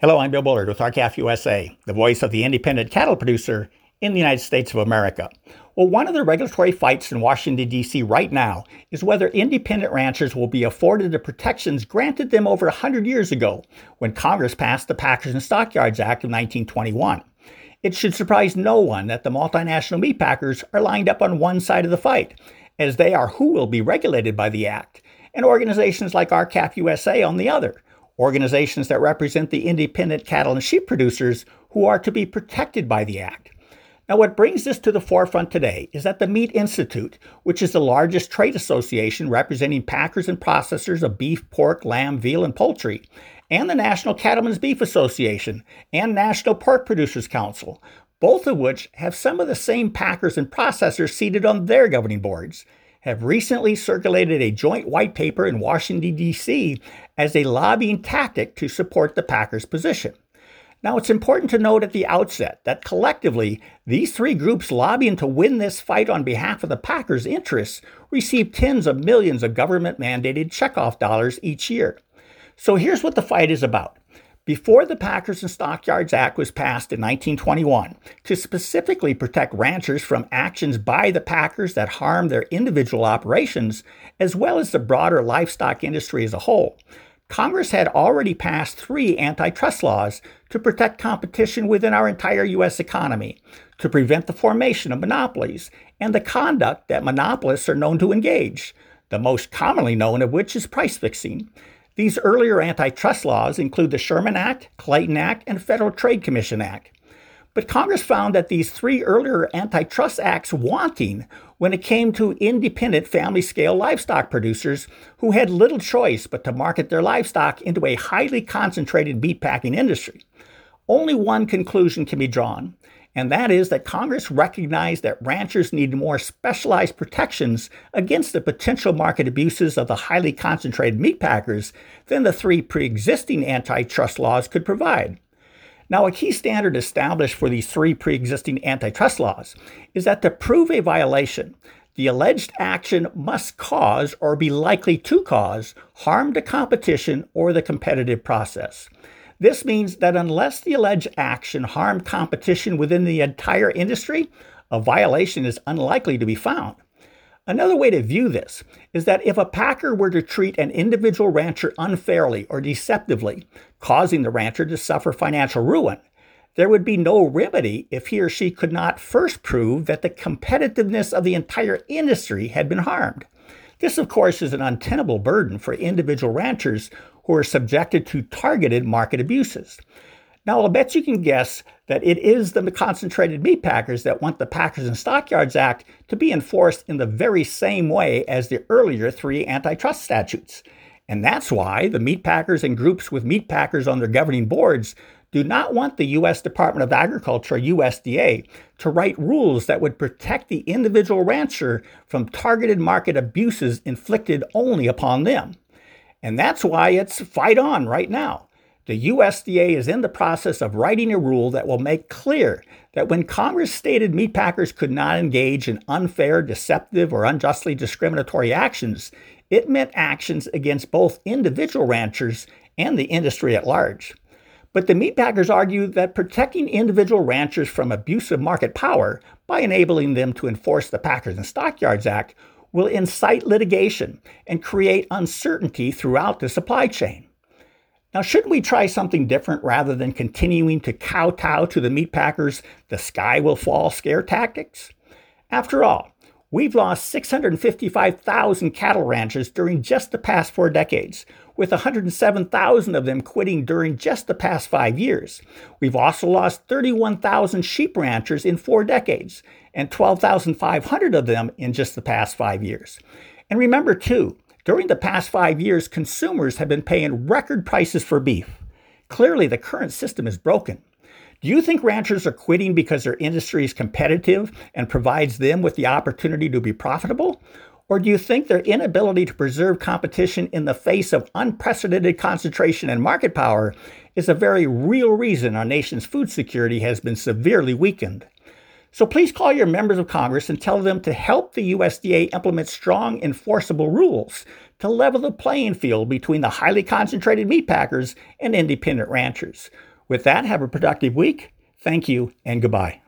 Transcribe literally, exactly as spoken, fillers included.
Hello, I'm Bill Bullard with R C A F U S A, the voice of the independent cattle producer in the United States of America. Well, one of the regulatory fights in Washington, D C right now is whether independent ranchers will be afforded the protections granted them over one hundred years ago when Congress passed the Packers and Stockyards Act of nineteen twenty-one. It should surprise no one that the multinational meat packers are lined up on one side of the fight, as they are who will be regulated by the Act, and organizations like R C A F U S A on the other. Organizations that represent the independent cattle and sheep producers who are to be protected by the Act. Now, what brings this to the forefront today is that the Meat Institute, which is the largest trade association representing packers and processors of beef, pork, lamb, veal, and poultry, and the National Cattlemen's Beef Association and National Pork Producers Council, both of which have some of the same packers and processors seated on their governing boards, have recently circulated a joint white paper in Washington, D C as a lobbying tactic to support the packers' position. Now, it's important to note at the outset that collectively, these three groups lobbying to win this fight on behalf of the packers' interests receive tens of millions of government-mandated checkoff dollars each year. So here's what the fight is about. Before the Packers and Stockyards Act was passed in nineteen twenty-one to specifically protect ranchers from actions by the packers that harm their individual operations, as well as the broader livestock industry as a whole, Congress had already passed three antitrust laws to protect competition within our entire U S economy, to prevent the formation of monopolies and the conduct that monopolists are known to engage, the most commonly known of which is price fixing. These earlier antitrust laws include the Sherman Act, Clayton Act, and Federal Trade Commission Act. But Congress found that these three earlier antitrust acts wanting when it came to independent family-scale livestock producers who had little choice but to market their livestock into a highly concentrated meatpacking industry. Only one conclusion can be drawn, and that is that Congress recognized that ranchers need more specialized protections against the potential market abuses of the highly concentrated meat packers than the three pre-existing antitrust laws could provide. Now, a key standard established for these three pre-existing antitrust laws is that to prove a violation, the alleged action must cause or be likely to cause harm to competition or the competitive process. This means that unless the alleged action harmed competition within the entire industry, a violation is unlikely to be found. Another way to view this is that if a packer were to treat an individual rancher unfairly or deceptively, causing the rancher to suffer financial ruin, there would be no remedy if he or she could not first prove that the competitiveness of the entire industry had been harmed. This, of course, is an untenable burden for individual ranchers who are subjected to targeted market abuses. Now, I'll bet you can guess that it is the concentrated meat packers that want the Packers and Stockyards Act to be enforced in the very same way as the earlier three antitrust statutes. And that's why the meat packers and groups with meat packers on their governing boards do not want the U S Department of Agriculture, U S D A, to write rules that would protect the individual rancher from targeted market abuses inflicted only upon them. And that's why it's fight on right now. The U S D A is in the process of writing a rule that will make clear that when Congress stated meat packers could not engage in unfair, deceptive, or unjustly discriminatory actions, it meant actions against both individual ranchers and the industry at large. But the meat packers argue that protecting individual ranchers from abusive market power by enabling them to enforce the Packers and Stockyards Act will incite litigation and create uncertainty throughout the supply chain. Now, shouldn't we try something different rather than continuing to kowtow to the meat packers' the sky will fall scare tactics? After all, we've lost six hundred fifty-five thousand cattle ranchers during just the past four decades, with one hundred seven thousand of them quitting during just the past five years. We've also lost thirty-one thousand sheep ranchers in four decades, and twelve thousand five hundred of them in just the past five years. And remember, too, during the past five years, consumers have been paying record prices for beef. Clearly, the current system is broken. Do you think ranchers are quitting because their industry is competitive and provides them with the opportunity to be profitable? Or do you think their inability to preserve competition in the face of unprecedented concentration and market power is a very real reason our nation's food security has been severely weakened? So please call your members of Congress and tell them to help the U S D A implement strong, enforceable rules to level the playing field between the highly concentrated meat packers and independent ranchers. With that, have a productive week. Thank you and goodbye.